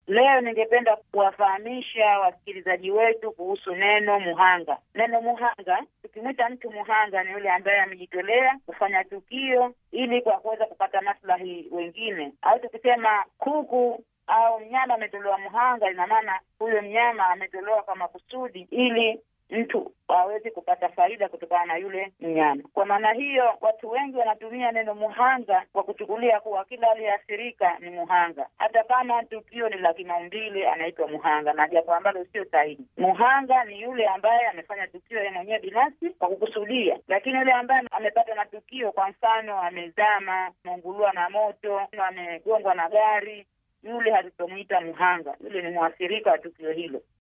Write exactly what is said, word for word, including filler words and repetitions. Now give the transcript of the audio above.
Leo ningependa kuwafahamisha wasikilizaji wetu kuhusu neno muhanga. Neno muhanga, tukimwita mtu muhanga ni yule ambaye amejitolea kufanya tukio ili kwa kuweza kupata maslahi wengine. Au tukisema kuku au mnyama ametolewa muhanga, ina maana huyo mnyama ametolewa kwa makusudi ili mtu aweze kupata faida kutokana na yule mnyama. Kwa maana hiyo, watu wengi wanatumia neno muhanga kwa kuchukulia kuwa kila aliyeathirika ni muhanga, hata kama tukio ni la kimaumbile anaitwa muhanga, na jambo ambalo sio sahihi. Muhanga ni yule ambaye amefanya tukio yeye mwenyewe binafsi kwa kukusudia, lakini yule ambaye amepata na tukio, kwa mfano amezama, ameungulua na moto, amegongwa na gari, yule hatutomuita muhanga, yule ni muathirika wa tukio hilo.